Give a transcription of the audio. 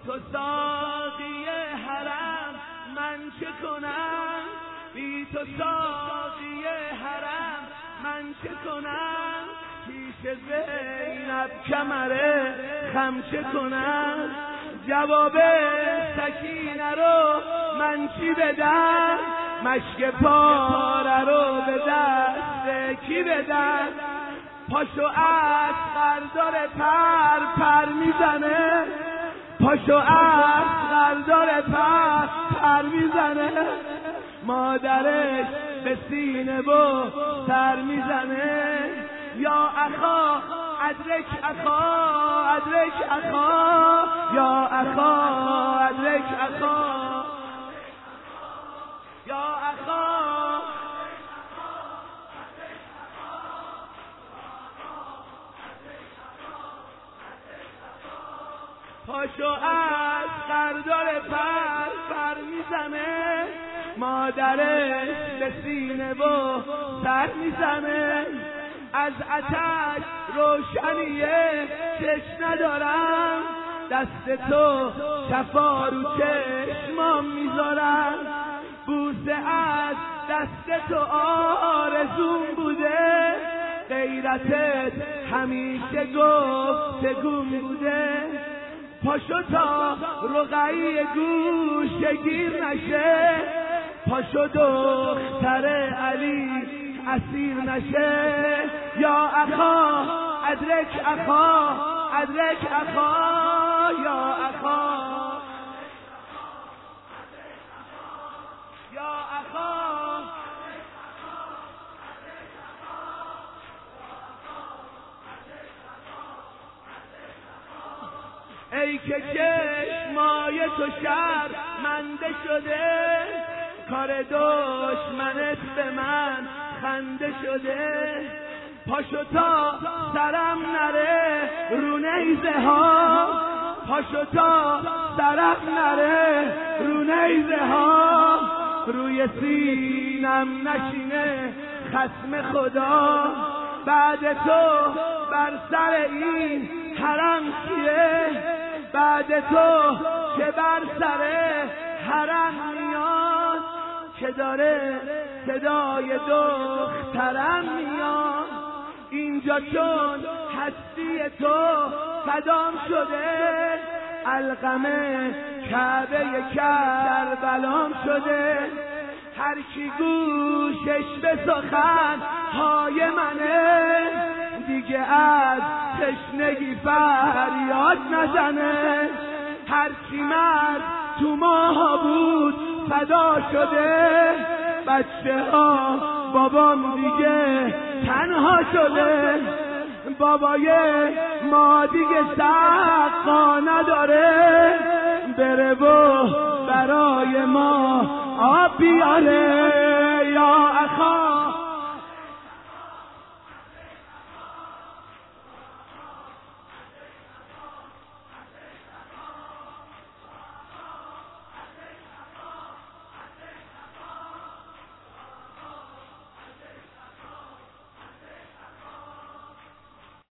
تو ساقی حرم من چه کنم، بی تو ساقی حرم من چه کنم، پیش زینب کمر خم چه کنم، جواب سکینه رو من چی بدم، مشک پاره رو به دست کی بدم، پاشو اصغر داره پر میزنه، پاشو اصغر داره پر میزنه، مادرش به سینه و سر میزنه، یا اخا ادرک اخا ادرک اخا، یا اخا ادرک اخا، یا اخا. پاشو از قردار پر میزنه، مادرش به سینه و سر میزنه، از آتش روشنیه چشم ندارم، دست تو شفا رو چشمام میذارم، بوسه از دست تو آرزوم بوده، غیرتت همیشه گفتگوم بوده، پاشو تا رقعی گوشه گیر نشه، پاشو دختر علی اسیر نشه، یا اخا ادرک اخا ادرک اخا، یا اخا یا اخا. ای که چشمای تو شرمنده شده، کار دشمنت به من خنده شده، پاشو تا سرم نره رو نیزه ها، پاشو تا سرم نره رو نیزه ها، روی سینم نشینه خصم خدا، بعد تو بر سر این حرم کیه، بعد تو که بر سر حرم میاد، که داره صدای دخترم میاد، اینجا چون هستی تو فدام شده، علقم کعبه کربلام شده، هر کی گوشش به سخن های منه، دیگه از تشنگی فریاد نزنه، هر کی مرد تو ماها بود فدا شده، بچه ها بابام دیگه تنها شده، بابای ما دیگه سقا نداره، بره و برای ما آب بیاره، یا اخا